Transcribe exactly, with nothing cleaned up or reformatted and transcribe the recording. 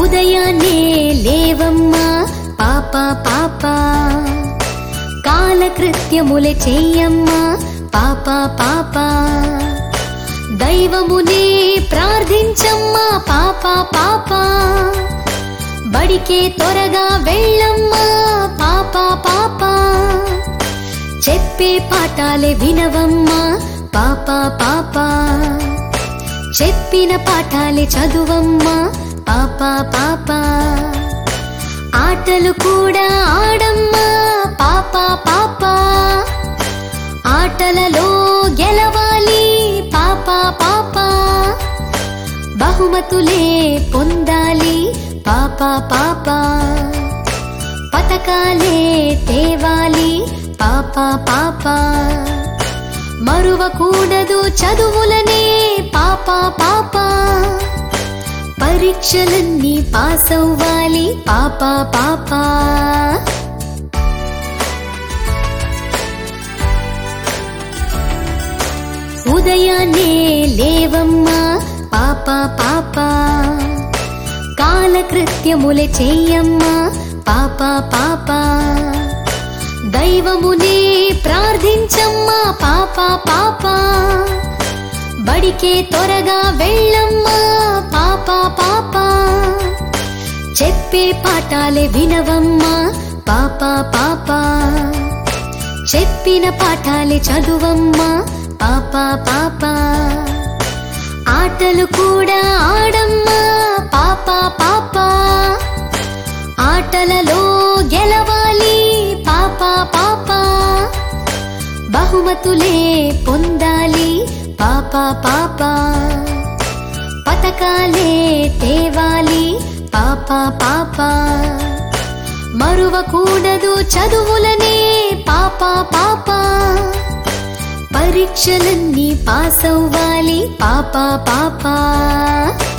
ఉదయాన్నే లేవమ్మా పాప పాప, కాలకృత్యములే చెయ్యమ్మా పాప పాప, దైవమునే ప్రార్థించమ్మా పాప పాప, బడికే త్వరగా వెళ్ళమ్మా పాప పాప, చెప్పే పాఠాలే వినవమ్మా పాప పాప, చెప్పిన పాఠాలే చదువమ్మా పాప పాప, ఆటలు కూడా ఆడమ్మా పాప పాప, ఆటలలో గెలవాలి పాప పాప, బహుమతులే పొందాలి పాప పాప, పతకాలే తేవాలి పాప పాప, మరువకూడదు చదువులనే పాప పాప, పరీక్షలన్నీ పాసవ్వాలి పాప పాప. ఉదయాన్నే లేవమ్మా పాప పాప, కాలకృత్యములే చెయ్యమ్మా పాప పాప, దైవమునే ప్రార్థించమ్మా పాప పాప, బడికే త్వరగా వెళ్ళమ్మా పాప పాప, చెప్పే పాఠాలే వినవమ్మా పాప పాప, చెప్పిన పాఠాలే చదువమ్మా పాప పాప, ఆటలు కూడా ఆడమ్మా పాప పాప, ఆటలలో గెలవాలి పాప పాప, బహుమతులే పొందాలి పాప పాప, పతకాలే తేవాలి పాప పాప, మరువకూడదు చదువులనే పాప పాప, పరీక్షలన్నీ పాసవ్వాలి పాప పాప.